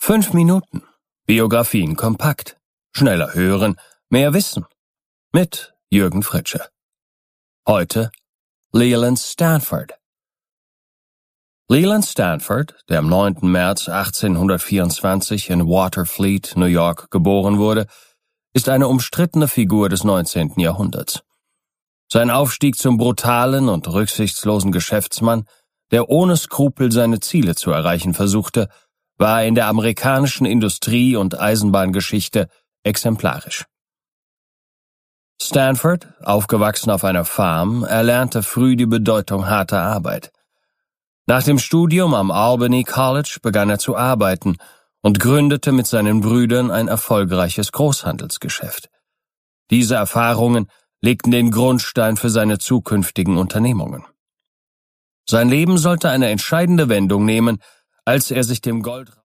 5 Minuten. Biografien kompakt. Schneller hören, mehr wissen. Mit Jürgen Fritsche. Heute Leland Stanford. Leland Stanford, der am 9. März 1824 in Waterfleet, New York, geboren wurde, ist eine umstrittene Figur des 19. Jahrhunderts. Sein Aufstieg zum brutalen und rücksichtslosen Geschäftsmann, der ohne Skrupel seine Ziele zu erreichen versuchte, war in der amerikanischen Industrie- und Eisenbahngeschichte exemplarisch. Stanford, aufgewachsen auf einer Farm, erlernte früh die Bedeutung harter Arbeit. Nach dem Studium am Albany College begann er zu arbeiten und gründete mit seinen Brüdern ein erfolgreiches Großhandelsgeschäft. Diese Erfahrungen legten den Grundstein für seine zukünftigen Unternehmungen. Sein Leben sollte eine entscheidende Wendung nehmen, als er sich dem Goldrausch